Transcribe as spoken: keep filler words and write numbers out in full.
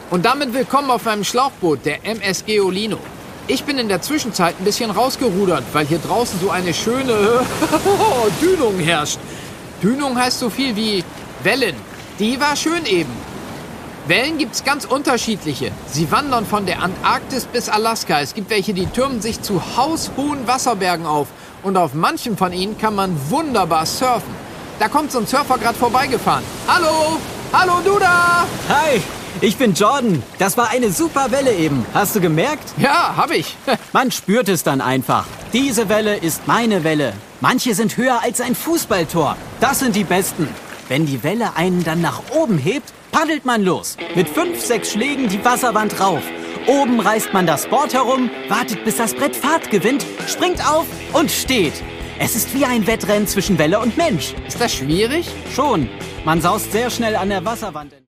Und damit willkommen auf meinem Schlauchboot, der M S Geolino. Ich bin in der Zwischenzeit ein bisschen rausgerudert, weil hier draußen so eine schöne Dünung herrscht. Dünung heißt so viel wie Wellen. Die war schön eben. Wellen gibt's ganz unterschiedliche. Sie wandern von der Antarktis bis Alaska. Es gibt welche, die türmen sich zu haushohen Wasserbergen auf. Und auf manchen von ihnen kann man wunderbar surfen. Da kommt so ein Surfer gerade vorbeigefahren. Hallo! Hallo, du da! Hi, ich bin Jordan. Das war eine super Welle eben. Hast du gemerkt? Ja, hab ich. Man spürt es dann einfach. Diese Welle ist meine Welle. Manche sind höher als ein Fußballtor. Das sind die besten. Wenn die Welle einen dann nach oben hebt, paddelt man los. Mit fünf, sechs Schlägen die Wasserwand rauf. Oben reißt man das Board herum, wartet, bis das Brett Fahrt gewinnt, springt auf und steht. Es ist wie ein Wettrennen zwischen Welle und Mensch. Ist das schwierig? Schon. Man saust sehr schnell an der Wasserwand.